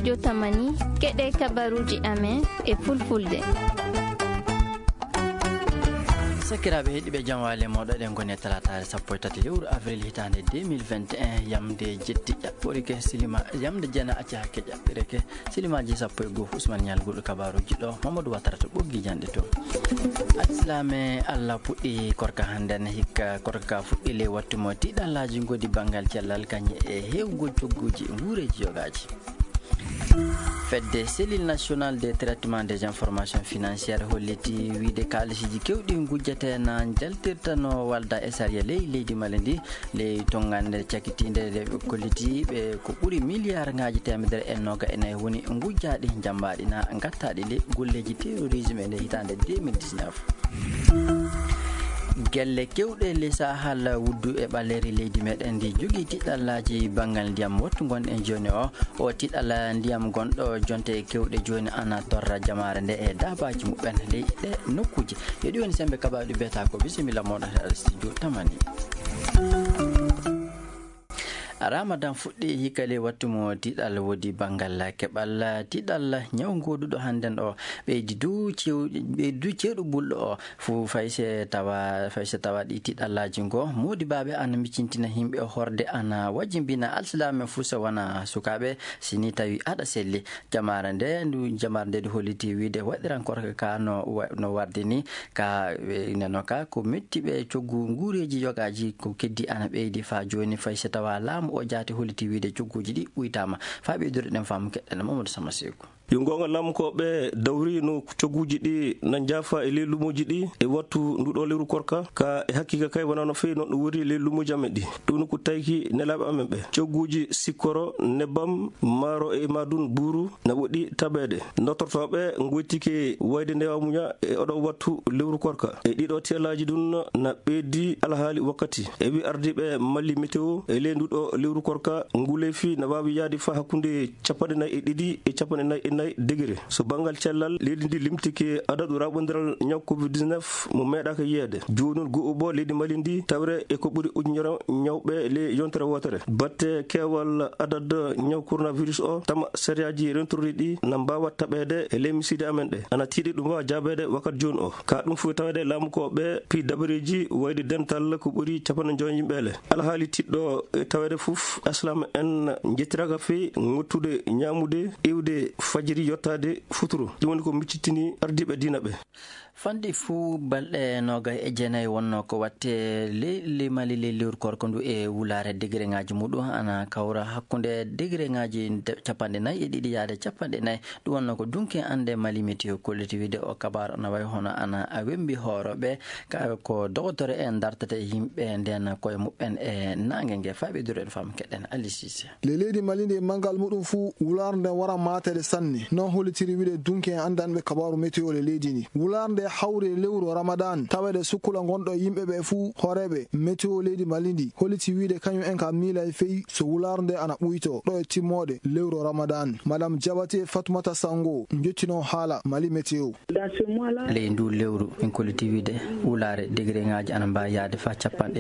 studio Tamani keɗe kabaruji amen e fulfulde. Sakiraɓe heeɗiɓe jam wale moɗo ɗen goni talatare 13 lewru avril hitande 2021 yamde jetti ƴaɓɓori ke silima yamde jana acca hakke ƴaɓɓire ke silimaji 12 Ousmane Ñalguɗo kabaruji ɗo Mamadou Watarata ɓoggi janɗe to alislame Allah puɗɗi korka hannden hikka korka fuɗɗi le wattumo tiɗallaji godi banggal cellal kañƴe e hewgol cogguji guureji yogaji. Fedde cellule nationale de traitement des informations financières holliti wiide kalisiji kewɗi gujjate na jaltirtano walda e sariya leydi Mali ndi ley tongande cakitinde ɓe kolliti ɓe ko ɓuuri milliard ngaji temedere e noga enayi woni gujjaɗi jambaɗi na gattaɗi le golleji terrorisme e nde hitande 2019. Gelle kewɗe le sahal wuddu e ɓaleri leydi meɗen ndi jogui tiɗallaji banggal ndiyam wattu gon en joni o tiɗalla ndiyam gonɗo jonte kewɗe joni ana torra jamare nde e dabaji muɓen ley ɗe nokkuji yeɗi woni sembe kabaɗi beta ko bisimilla moɗon e studio Tamani. Ramadan fuɗɗi hikale wattumo tiɗal wodi bangal keɓal tiɗal ñaw goduɗo hannden o ɓeydi du ceeɗu bulɗo o fu fayse tawa ɗi tiɗallaji go modi baɓe ana miccintina himɓe horde ana wajibina alsilame fu so wona sukaɓe sini tawi aɗa selli jamare nde du holliti wiide waɗiran korka ka no warde ni ka neno ka ko mettiɓe coggu guureji yogaji ko keddi ana ɓeydi fa joni fayse tawa laamu o jaati holliti wiide cogguji ɗi ɓuytama fa ɓeydori ɗen faamu keɗɗen Mamadou Sama Seko. Gonga lamkoɓe dawri no cogguji ɗi na jaafa e ley lumuji ɗi e wattu nduɗo lewru korka ka e hakkika kay wona no fewi noon ɗum woni ley lumuji amen ɗi ɗum ko tawki nelaɓe amen ɓe cogguji sikkoro nebbam maaro e madun buuru na woɗɗi taɓede nottortoɓe goytike wayde ndewa muña e oɗo wattu lewru korka e ɗiɗo telaji ɗum na ɓeydi alhaali wakkati e wi ardiɓe malli météo e ley nduɗo lewru korka ngulefi na wawi yaade fa hakkude 42 e 44 degré so bangal cellal leydi ndi limtike adadu raɓodiral ñaw covid-19 mo meeɗaka yiyede joni go'o bo leydi Mali ndi tawre e ko ɓuuri ujunere ñawɓe le yontere wotere batte kewal adad ñaw coronavirus o tama sériyaji rentorɗi ɗi na mbawa taɓede e ley miside amen ɗe ana tiiɗi ɗum wawa jabede wakkati joni o ka ɗum fu tawede laamukoɓe pi dabareji wayde dental ko ɓuuri 50 yimɓele alhaali tiɗɗo tawede foof aslam en jettiraka fewi ngottude ñamude iwde fajiri yottade futuro ɗum woni ko miccitini ardiɓe diina ɓe fandi fuu balɗe noga e jeenayi wonno ko watte le Mali le lewru korko ndu e wulare degré ngaji muɗum ana kawra hakkude degré ngaji 40 e ɗiɗi yaade 40 ɗum wonno ko dunki ande Mali météo kolliti wiide o kabar ana wayi hono ana wembi hooroɓe ko dogotore en dartata e yimɓe nden koye muɓɓen e nangue ngue faɓidoro en fam keɗen Ali Cissé le leydi Mali nde mangal muɗum fuu wulare nde wara matede sanne non hollitiri wiide dunki en andanɓe kabaru météo le leydi ni wulare nde hawre lewru Ramadan tawede sukkula gonɗo yimɓe ɓe fuu horeɓe météo leydi Mali ndi holliti wiide kañum en ka miila e feyi so wulare nde ana ɓuyto ɗo e timmode lewru Ramadan madame Diabaté Fatoumata Sango jottino haala Mali météo ley ndu lewru en kolliti wiide wulare degré ngaji ana mbawi yaade fa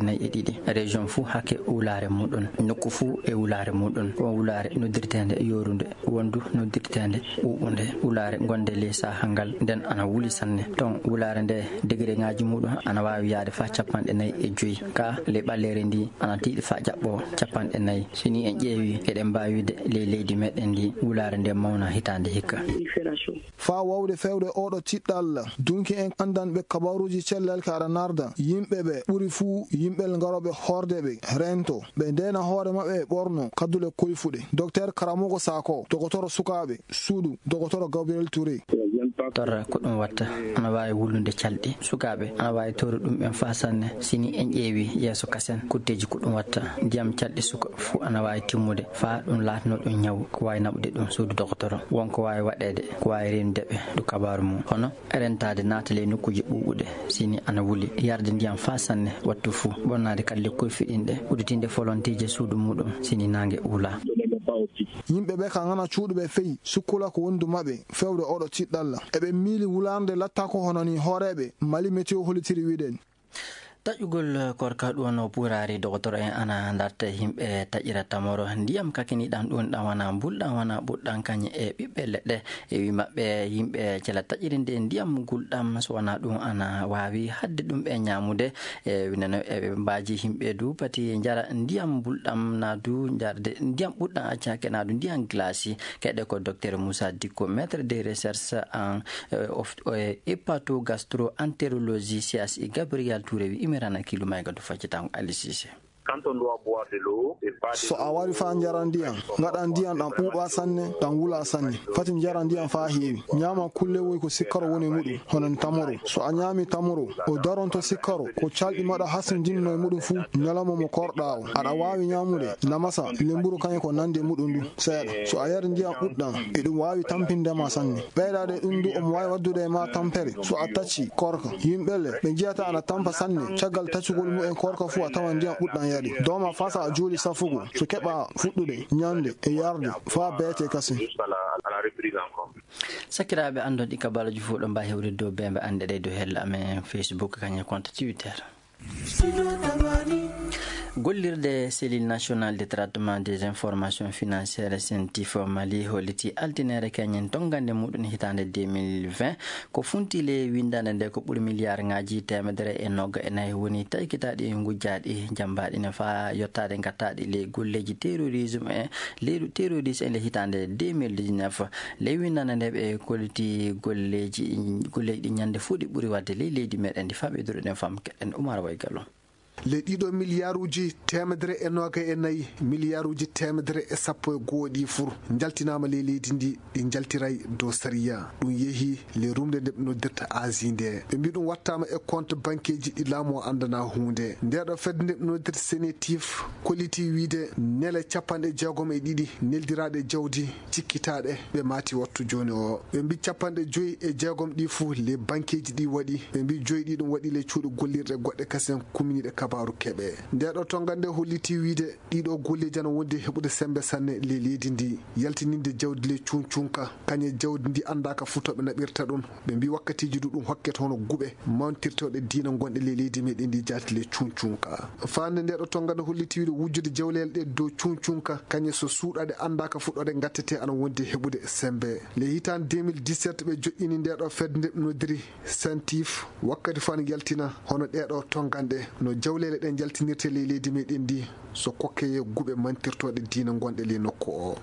42 région fuu hakke wulare muɗum nokku fuu e wulare muɗum ko wulare noddirtede yorude wondu noddirtede ɓuɓude wulare gonde ley sahangal nden ana wuli sanne ton wulare nde degré ngaji muɗum ana wawi yaade fa 45 ka le ɓallere ndi ana tiiɗi fa jaɓɓo 40 sini en ƴeewi eɗen mbawi wide ley leydi meɗen ndi wulare nde mawna hitande hikka fa wawde fewde oɗo tiɗɗal dunki en andanɓe kabaruji cellal ka aɗa narda yimɓeɓe ɓuuri fuu yimɓel garoɓe hordeɓe rento ɓe ndena hoore mabɓe ɓorno kaddule koyfuɗe docteur Karamogo Sako dogotoro sukaɓe suudu dogotoro Gabriel Touré torra ko ɗum watta ana wawi wullude calɗi sukaɓe ana wawi tawru ɗum ɓen fa sanne sini en ƴeewi yeeso kasen kutteji ko ɗum watta ndiyam calɗi suka fu ana wawi timmude fa ɗum latno ɗum ñaw ko wawi naɓude ɗum suudu dogotoro wonko wawi waɗede ko wawi rendeɓe ɗo kabaru mum hono rentade natale nokkuji ɓuɓuɗe sini ana wuli yarde ndiyam fa sanne wattu fu bonnade kadi lekkoy fiɗinɗe udditinde volonté suudu muɗum sini nangue uula yimɓe ɓe ka ngana cuuɗuɓe feyi sukkula ko wondu maɓɓe fewde oɗo tiɗɗalla eɓe miili wularde latta ko hono ni hooreɓe Mali météo hollitiri wiɗen taƴugol korka ɗum no ɓurari docteur en ana darta himɓe taƴira tamoro ndiyam kakiniɗan ɗum ɗan wana bulɗan wana ɓuɗɗan kañe e ɓiɓɓe leɗɗe e wi maɓɓe yimɓe cela taƴiri nde ndiyam gulɗam so wana ɗum ana wawi hadde ɗum ɓe ñamude e winano eɓe mbaji himɓe du pati jara ndiyam bulɗam na du jarde ndiyam ɓuɗɗan accake na du ndiyam glaci keɗe ko docteur Moussa Dicko maître de recherche en hépatogastro-entérologie CSI Gabriel Touré wi imirana kilo mayga du faccitam Ali Cissé. Quand on doit boire de l'eau, so a wari fa jaran ndiyam ngaɗa ndiyam ɗan ɓuuɓa sanne ɗan wula sanne fati jaran ndiyam fa heewi ñama kulle woy ko sikkaro woni muɗum honon tamoro so a ñami tamoro o daronto sikkaro ko calɗi maɗa hasindinno e muɗum fuu ñalamo mo korɗa o aɗa wawi ñamude namasa lemburu kañe ko nande muɗum du seeɗa so a yari ndiyam ɓuɗɗam eɗum wawi tampindema sanne ɓeydade ɗum du omo wawi waddude e ma tampere so a tacci korka yimɓelle ɓe jiyata ana tampa sanne caggal taccugol mumen korka fuu a tawan ndiyam ɓuɗɗam yaɗi doma fasa a juuli safugo so keɓa fuɗɗude ñande e yarde fa beete kasi sakiraɓe andon ɗi kabalaji fof ɗo mba hewde dow bembe ande ɗe dow hella amen Facebook kañe compte Twitter. Gollirde cellule nationale de traitement des informations financières CNTIF Mali holliti altinere kañen tongande muɗum hitande 2020 ko funtile windande nde ko ɓuri milliard ngaji temedere e nogga e nayi woni taykitaɗi gujjaɗi jambaɗi ne fa yottade gattaɗi le golleji terrorisme e leydu terrorisme e le hitande 2019 le windande nde ɓe kolliti golleji ɗi ñande fuu ɗi ɓuri wadde ley leydi meɗen ndi faɓiduruɗen fam keɗen Oumar Way Gallo. le ɗiɗo milliarduji temedere e noga e nayyi milliarduji temedere e sappo e gooɗi fur jaltinama le leydi ndi ɗi jaltiray dow sariya ɗum yeehi le rumde nde ɓe noddirta Asie nde ɓe mbi ɗum wattama e compte banqueji ɗi laamu o andana hunde ndeɗo fedde nde ɓe noddirta CNTIF kolliti wiide nele 60 neldiraɗe jawdi cikkitaɗe ɓe mati wattu joni o ɓe mbi 56 ɗi fuu le banqueji ɗi waɗi ɓe mbi 5 ɗi ɗum waɗi le cuuɗi gollirɗe goɗɗe kasen kuminiɗe kabaru keɓe ndeɗo tongande holliti wiide ɗiɗo golleji ana wondi heɓude sembe sanne le leydi ndi yaltininde jawdi le cuncunka kañe jawdi ndi andaka futoɓe naɓirta ɗum ɓe mbi wakkatiji ɗuɗum hokkete hono guɓe mantirtoɗe diina gonɗe le leydi meɗen ndi jati le cuncunka fande ndeɗo tongande holliti wiide wujjude jawlele ɗe dow cuncunka kañe so suuɗade andaka fuɗɗode gattete ana wondi heɓude sembe le hitande 2017 ɓe joƴƴini ndeɗo fedde nde ɓe noddiri CNTIF wakkati fane yaltina hono ɗeɗo tongande no jawlele ɗen jaltinirte le leydi meɗen ndi so kokkeye guɓe mantirtoɗe diina gonɗe le nokku o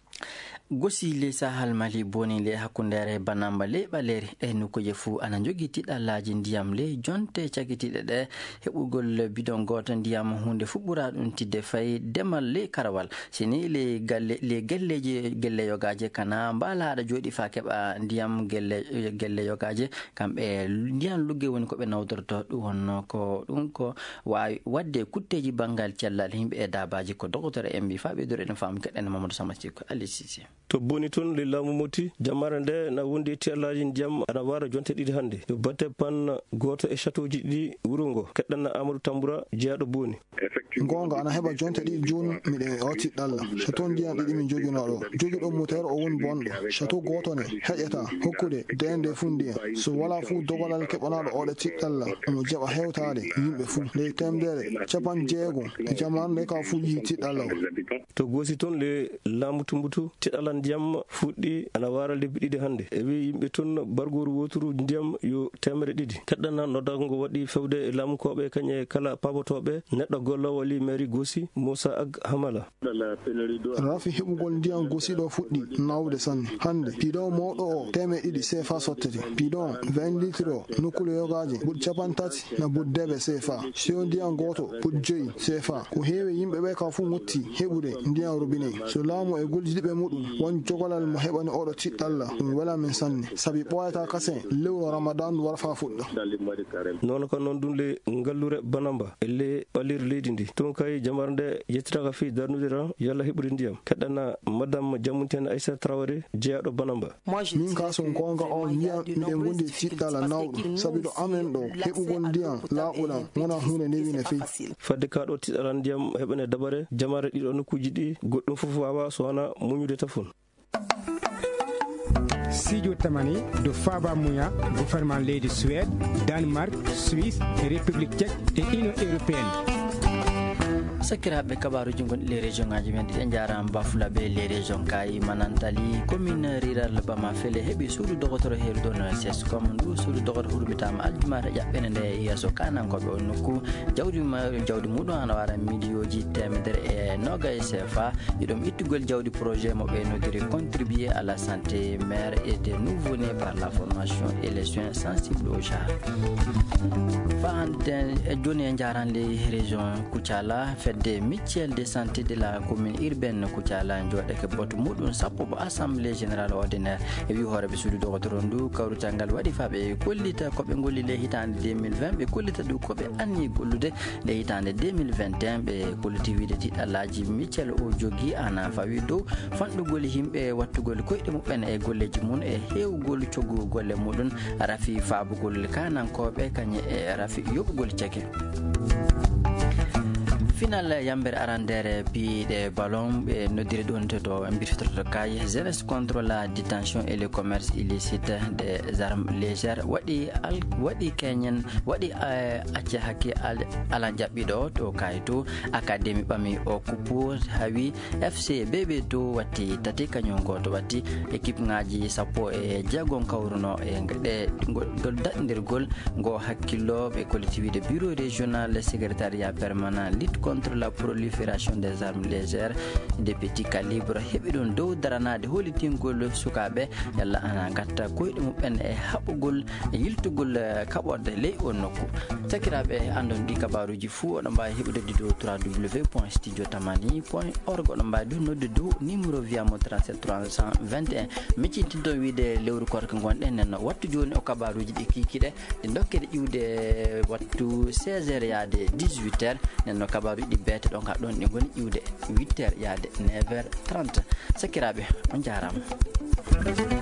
gosi le sahal Mali boni le hakkundere banamba le ɓaleri e nokkuji fuu ana jogui tiɗallaji ndiyam le jonte cagitiɗe ɗe heɓugol bidon goto ndiyam hunde fu ɓura ɗum tidde fayi demal le karawal sini le gelleji gelle yogaje kana mbala aɗa jooɗi fa keɓa ndiyam gelle yogaje kamɓe ndiyam lugge woni koɓe nawdorto ɗum wonno ko ɗum ko wawi wadde kutteji banggal cellal himɓe e dabaji ko docteur en mbi fa ɓeydori ɗen fam keɗen Mamadou Samasiko Ali Cissé. to boni toon le laamu moti jammare nde na wondi tiyallaji ndiyam ana wara jonte ɗiɗi hannde yo batte pan goto e château ji ɗi wuro ngo keɗɗanna Amadou Tamboura jeeyaɗo boni gonga ana heɓa jonte ɗiɗi joni miɗe o tiɗɗalla château ndiyam ɗiɗi min joguinoɗo joguiɗo moteur o woni bonɗo château goto ne heƴeta hokkude dende fu ndiyam so wala fu dogolal keɓanaɗo oɗo tiɗɗalla omo jaɓa hewtade yimɓe fu ley temedere 60 e jamanu nde ka fu yi tiɗɗalla o to gosi toon le laamu tumbutu tiɗɗalla ndiyam fuɗɗi ana wara lebbi ɗiɗi hannde e wi yimɓe toon bargoru woturu ndiyam yo 200 keɗɗana noddago ngo waɗi fewde e laamukoɓe kañe kala pabotoɓe neɗɗo gollowo li mairie Gossi Moussa Ag Hamala rafi heɓugol ndiyam Gossi ɗo fuɗɗi nawde sanne hannde bidon mawɗo o 200 CFA sottete bidon 20 litre o nokkule yogaji ɓuɗ 30 na ɓuɗ 9 CFA siyo ndiyam goto ɓuɗ 5 CFA ko heewi yimɓeɓe ka fu motti heɓude ndiyam robinet so laamu e gollidiɓe muɗum won jogolal mo heɓani oɗo tiɗɗalla ɗum wela min sanne saabi ɓoyata kasen lewru Ramadan wara fa fuɗɗa noon ko noon ɗum le ngallure banamba e le ɓalir leydi ndi tun kay jamar nde yettitaka fi darnude ran yalla heɓude ndiyam keɗɗana madame Diamoutene Aïssa Traoré jeeyaɗo banamba min ka son gonga on ndiyam miɗen gondi tiɗɗalla nawɗum saabi ɗo amen ɗo heɓugol ndiyam laaɓuɗam wona hunde ndewine feyi fadde kaɗo tiɗɗalla ndiyam heɓane dabare jamare ɗiɗo nokkuji ɗi goɗɗum fof wawa so wona muñude tafon Studio Tamani do Faba Mouya gouvernement leydi Suède, Danemark, Suisse, République tchèque et Union européenne. sakiraɓe kabaruji gonɗi les région ngaji men ɗiɗen jaram bafulaɓe les région kayi manantali commune rural bama fele heeɓi suudu dogotoro heerudo no sescom ndu suudu dogoto huɗumitama aljumata ƴaɓɓene nde yesso kanankoɓe o nokku jawdi muɗum ana wara millioji temedere e nogay CFA iɗum ittugol jawdi projet mo ɓeynodiri contribuer à la santé mère et des nouveau-nés par la formation et les soins sensibles au genre fahanden joni e jaran les région Koutiala fedde mutuelle de santé de la commune urbaine Koutiala joɗeke boto muɗum sappo bo assemblée générale ordinaire e wi horeɓe suudu dogotoro ndu kawrutal ngal waɗi fa ɓe kollita koɓe golli le hitande 2020 ɓe kollita ɗum koɓe anni gollude le hitande 2021 ɓe kolliti wiide tiɗɗallaji mutuelle o jogui ana fawi dow fanɗugol yimɓe wattugol koyɗe muɓɓen e golleji mum e hewgol coggu golle muɗum rafi faabugol kanankoɓe kañe e rafi yoɓugol ceke final yambere arandere piiɗe ballon ɓe noddiri ɗon to mbirtoto kay jeunesse contre la détention et le commerce illicite des armes légères waɗi keñen waɗi acce hakke ala jaɓɓiɗo to kay to académie ɓami o kuppo hawi FC bb to watti tati kañum goto watti équipe ngaji sappo e jeegon kawruno e ɗe ngol daɗɗindirgol ngo hakkillo ɓe collectivité bureau régional secrétariat permanent lutte contre la prolifération des armes légères de petit calibre heɓi ɗon dow daranade holitingol sukaɓe yalla ana gatta koyɗe muɓɓen e haɓugol e yiltugol kaɓorde ley o nokku sakiraɓe andon ɗi kabaruji fuu oɗo mbawi heɓude dow www.studiotamani.org oɗo mbawi ɗum nodde dow numéro wiyamo 37 321 miccintinto wiide lewru korka gonɗen nenno wattu joni o kabaruji ɗi kikiɗe ɗi dokkede ƴiwde wattu 16h yaade 18h nenno kabaruji ɗi beete ɗon ka ɗon ɗi goni ƴiwde 8h yaade 9h30 sakiraɓe on jarama.